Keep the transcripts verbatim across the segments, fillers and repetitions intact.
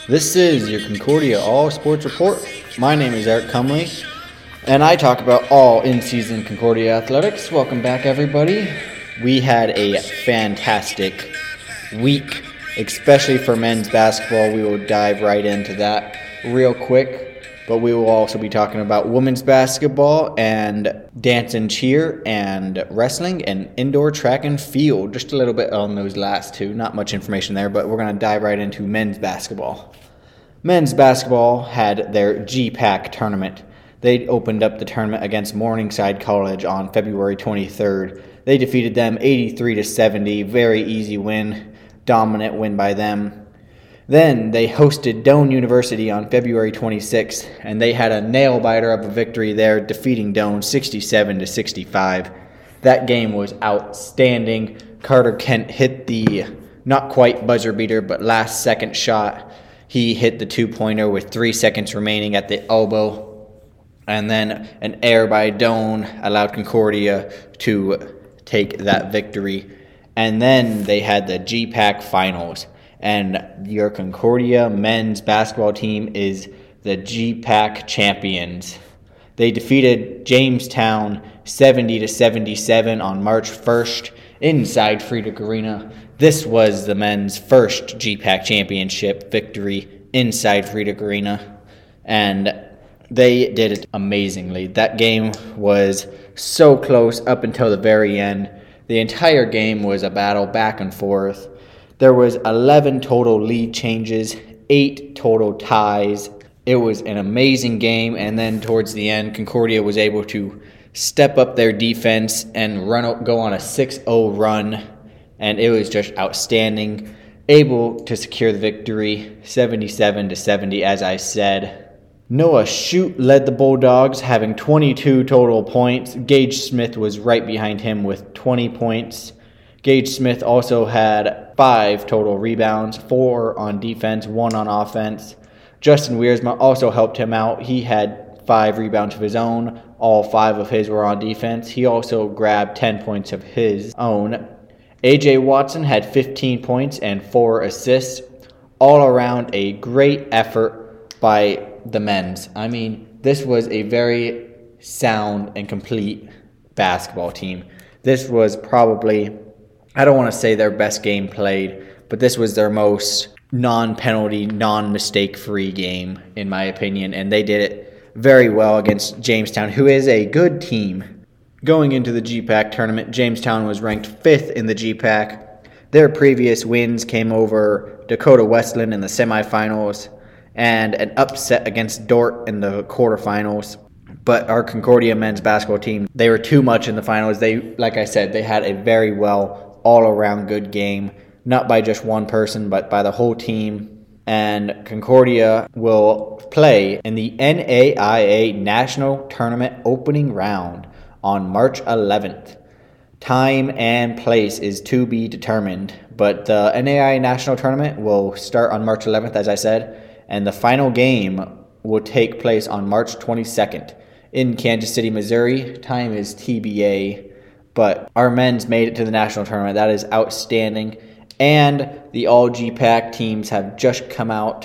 This is your Concordia All Sports Report. My name is Eric Cumley, and I talk about all in-season Concordia athletics. Welcome back, everybody. We had a fantastic week, especially for men's basketball. We will dive right into that real quick, but we will also be talking about women's basketball and dance and cheer and wrestling and indoor track and field. Just a little bit on those last two. Not much information there, but we're going to dive right into men's basketball. Men's basketball had their G PAC tournament. They opened up the tournament against Morningside College on February twenty-third. They defeated them eighty-three to seventy. Very easy win. Dominant win by them. Then they hosted Doane University on February twenty-sixth, and they had a nail-biter of a victory there, defeating Doane sixty-seven to sixty-five. That game was outstanding. Carter Kent hit the not quite buzzer beater, but last second shot. He hit the two-pointer with three seconds remaining at the elbow, and then an error by Doane allowed Concordia to take that victory. And then they had the G PAC finals. And your Concordia men's basketball team is the G PAC champions. They defeated Jamestown seventy to seventy-seven on March first inside Friedrich Arena. This was the men's first G PAC championship victory inside Friedrich Arena, and they did it amazingly. That game was so close up until the very end. The entire game was a battle back and forth. There was eleven total lead changes, eight total ties. It was an amazing game, and then towards the end, Concordia was able to step up their defense and run go on a six oh run, and it was just outstanding. Able to secure the victory, seventy-seven to seventy, as I said. Noah Shute led the Bulldogs, having twenty-two total points. Gage Smith was right behind him with twenty points. Gage Smith also had five total rebounds, four on defense, one on offense. Justin Wiersma also helped him out. He had five rebounds of his own. All five of his were on defense. He also grabbed ten points of his own. A J Watson had fifteen points and four assists. All around a great effort by the men's. I mean, this was a very sound and complete basketball team. This was probably, I don't want to say their best game played, but this was their most non-penalty, non-mistake-free game, in my opinion, and they did it very well against Jamestown, who is a good team. Going into the G PAC tournament, Jamestown was ranked fifth in the G PAC. Their previous wins came over Dakota Wesleyan in the semifinals and an upset against Dordt in the quarterfinals. But our Concordia men's basketball team, they were too much in the finals. They, like I said, they had a very well all-around good game, not by just one person, but by the whole team. And Concordia will play in the N A I A National Tournament opening round on March eleventh. Time and place is to be determined, but the N A I A National Tournament will start on March eleventh, as I said, and the final game will take place on March twenty-second in Kansas City, Missouri. Time is T B A. But our men's made it to the national tournament. That is outstanding. And the all G PAC teams have just come out.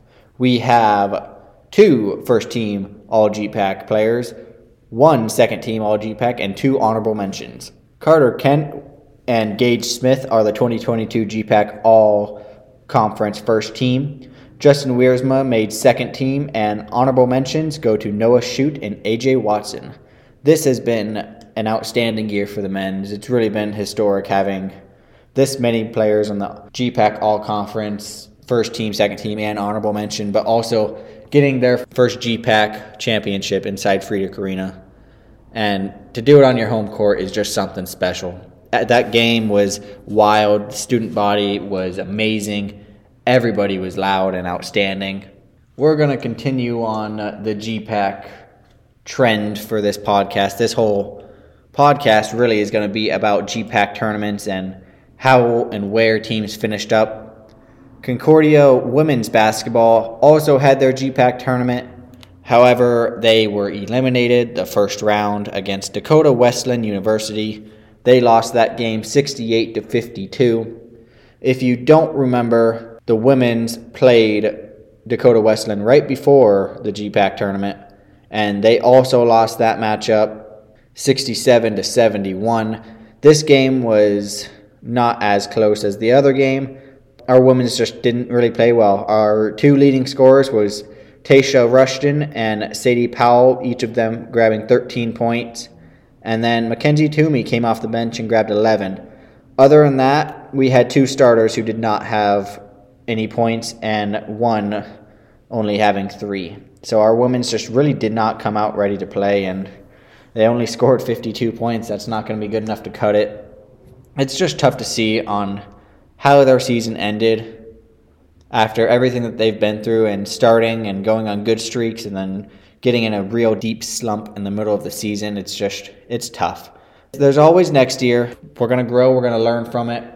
We have two first-team all G PAC players, one second-team all G PAC, and two honorable mentions. Carter Kent and Gage Smith are the twenty twenty-two G PAC all-conference first team. Justin Wiersma made second team, and honorable mentions go to Noah Shute and A J Watson. This has been an outstanding year for the men's. It's really been historic having this many players on the G PAC all-conference, first team, second team, and honorable mention, but also getting their first G PAC championship inside Friedrich Arena. And to do it on your home court is just something special. That game was wild. The student body was amazing. Everybody was loud and outstanding. We're going to continue on the G PAC trend for this podcast. This whole podcast really is going to be about G PAC tournaments and how and where teams finished up. Concordia women's basketball also had their G PAC tournament. However, they were eliminated the first round against Dakota Wesleyan University. They lost that game sixty-eight to fifty-two. If you don't remember, the women's played Dakota Wesleyan right before the G PAC tournament, and they also lost that matchup sixty-seven to seventy-one. This game was not as close as the other game. Our women's just didn't really play well. Our two leading scorers was Tasha Rushton and Sadie Powell, each of them grabbing thirteen points. And then Mackenzie Toomey came off the bench and grabbed eleven. Other than that, we had two starters who did not have any points and one only having three. So our women's just really did not come out ready to play, and they only scored fifty-two points. That's not going to be good enough to cut it. It's just tough to see on how their season ended after everything that they've been through and starting and going on good streaks and then getting in a real deep slump in the middle of the season. It's just, it's tough. There's always next year. We're going to grow. We're going to learn from it.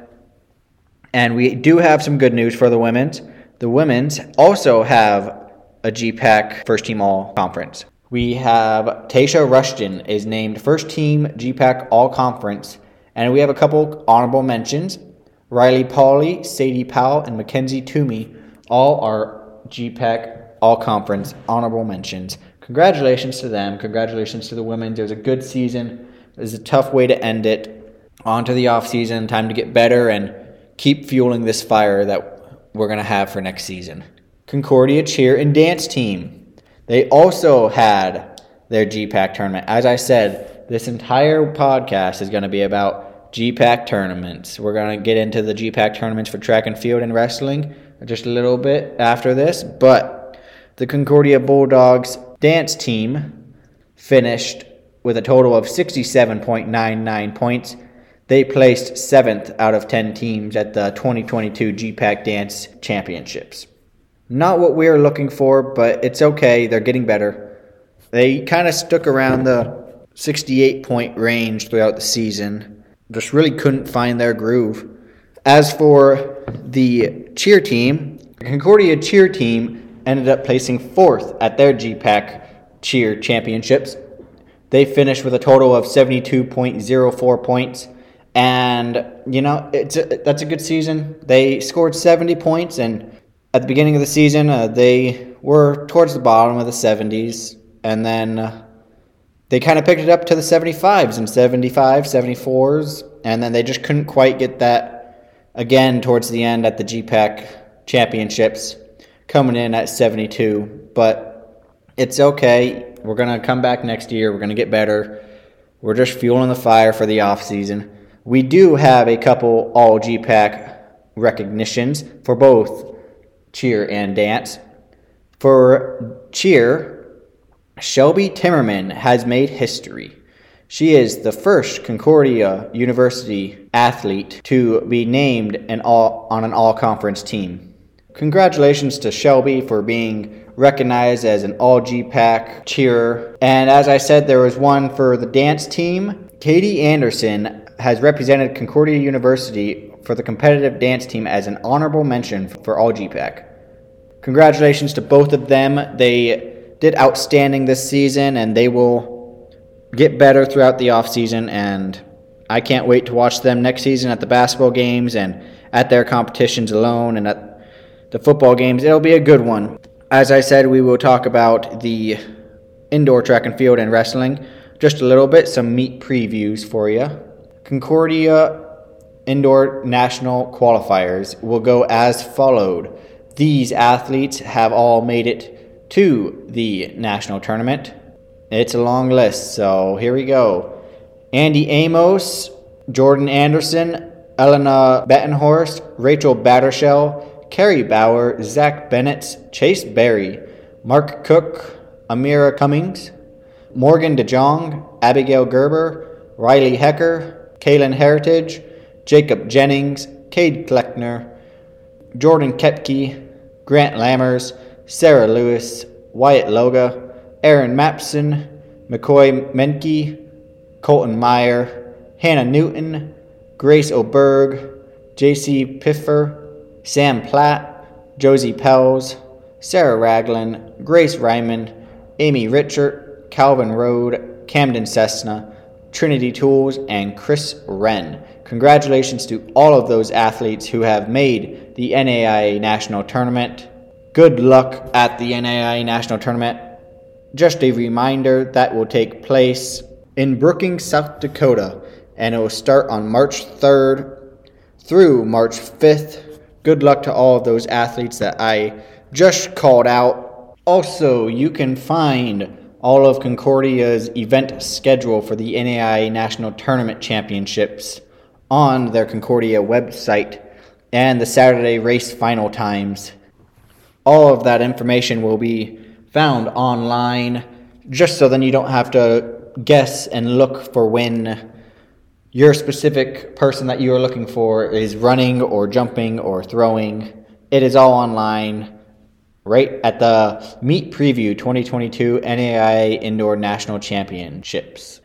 And we do have some good news for the women's. The women's also have a G PAC First Team All Conference. We have Tasha Rushton is named First Team G PAC All Conference. And we have a couple honorable mentions. Riley Pauley, Sadie Powell, and Mackenzie Toomey all are G PAC All Conference honorable mentions. Congratulations to them. Congratulations to the women. It was a good season. It was a tough way to end it. On to the off season. Time to get better and keep fueling this fire that we're going to have for next season. Concordia Cheer and Dance Team. They also had their G PAC tournament. As I said, this entire podcast is going to be about G PAC tournaments. We're going to get into the G PAC tournaments for track and field and wrestling just a little bit after this. But the Concordia Bulldogs dance team finished with a total of sixty-seven point nine nine points. They placed seventh out of ten teams at the twenty twenty-two G PAC Dance Championships. Not what we were looking for, but it's okay. They're getting better. They kind of stuck around the sixty-eight point range throughout the season. Just really couldn't find their groove. As for the cheer team, the Concordia cheer team ended up placing fourth at their G PAC cheer championships. They finished with a total of seventy-two point oh four points. And, you know, it's a, that's a good season. They scored seventy points, and at the beginning of the season, uh, they were towards the bottom of the seventies. And then uh, they kind of picked it up to the seventy-fives and seventy-fives, seventy-fours, and then they just couldn't quite get that again towards the end at the G PAC championships, coming in at seventy-two. But it's okay. We're going to come back next year. We're going to get better. We're just fueling the fire for the off season. We do have a couple all G PAC recognitions for both cheer and dance. For cheer, Shelby Timmerman has made history. She is the first Concordia University athlete to be named an all, on an all-conference team. Congratulations to Shelby for being recognized as an all-G PAC cheerer. And as I said, there was one for the dance team. Katie Anderson has represented Concordia University for the competitive dance team as an honorable mention for all G PAC. Congratulations to both of them. They did outstanding this season, and they will get better throughout the offseason, and I can't wait to watch them next season at the basketball games and at their competitions alone and at the football games. It'll be a good one. As I said, we will talk about the indoor track and field and wrestling just a little bit, some meet previews for you. Concordia Indoor National Qualifiers will go as followed. These athletes have all made it to the national tournament. It's a long list, so here we go. Andy Amos, Jordan Anderson, Elena Bettenhorst, Rachel Battershell, Carrie Bauer, Zach Bennett, Chase Berry, Mark Cook, Amira Cummings, Morgan DeJong, Abigail Gerber, Riley Hecker, Kaylin Heritage, Jacob Jennings, Cade Kleckner, Jordan Kepke, Grant Lammers, Sarah Lewis, Wyatt Loga, Aaron Mapson, McCoy Menke, Colton Meyer, Hannah Newton, Grace Oberg, J C Piffer, Sam Platt, Josie Pells, Sarah Ragland, Grace Ryman, Amy Richard, Calvin Rode, Camden Cessna, Trinity Tools, and Chris Wren. Congratulations to all of those athletes who have made the N A I A National Tournament. Good luck at the N A I A National Tournament. Just a reminder that will take place in Brookings, South Dakota, and it will start on March third through March fifth. Good luck to all of those athletes that I just called out. Also, you can find all of Concordia's event schedule for the N A I A National Tournament Championships on their Concordia website and the Saturday race final times. All of that information will be found online, just so then you don't have to guess and look for when your specific person that you are looking for is running or jumping or throwing. It is all online right at the Meet Preview twenty twenty-two N A I A Indoor National Championships.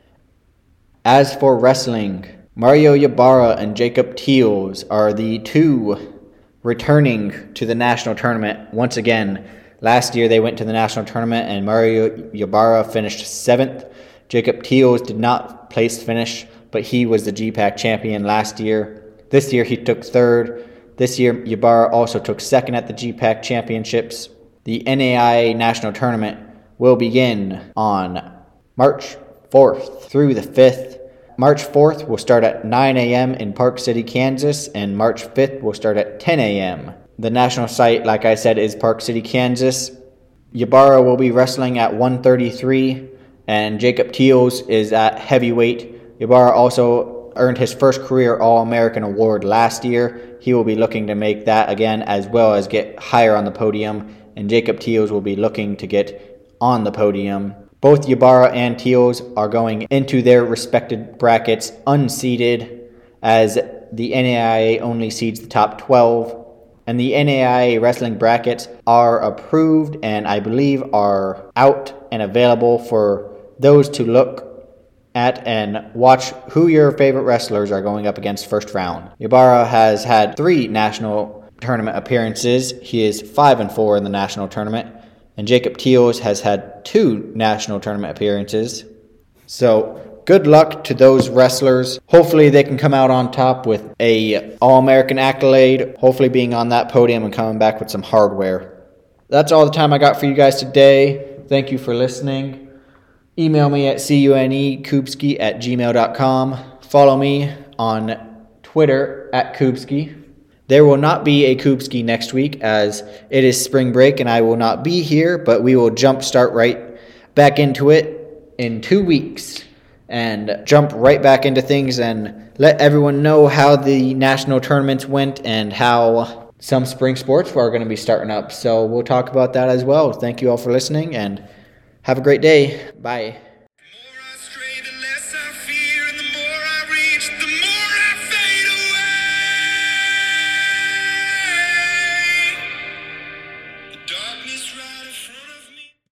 As for wrestling, Mario Ybarra and Jacob Teals are the two returning to the national tournament once again. Last year they went to the national tournament and Mario Ybarra finished seventh. Jacob Teals did not place finish, but he was the G PAC champion last year. This year he took third. This year Ybarra also took second at the G PAC championships. The N A I A National Tournament will begin on March fourth through the fifth. March fourth will start at nine a.m. in Park City, Kansas, and March fifth will start at ten a.m. The national site, like I said, is Park City, Kansas. Ybarra will be wrestling at one thirty-three, and Jacob Teals is at heavyweight. Ybarra also earned his first career All-American award last year. He will be looking to make that again, as well as get higher on the podium, and Jacob Teals will be looking to get on the podium. Both Ybarra and Teals are going into their respected brackets unseeded, as the N A I A only seeds the top twelve. And the N A I A wrestling brackets are approved and I believe are out and available for those to look at and watch who your favorite wrestlers are going up against first round. Ybarra has had three national tournament appearances. He is five and four in the national tournament. And Jacob Teals has had two national tournament appearances. So good luck to those wrestlers. Hopefully they can come out on top with a All-American accolade, hopefully being on that podium and coming back with some hardware. That's all the time I got for you guys today. Thank you for listening. Email me at cunekubski at gmail dot com. Follow me on Twitter at Kubski. There will not be a Kubski next week as it is spring break and I will not be here, but we will jump start right back into it in two weeks and jump right back into things and let everyone know how the national tournaments went and how some spring sports are going to be starting up. So we'll talk about that as well. Thank you all for listening and have a great day. Bye.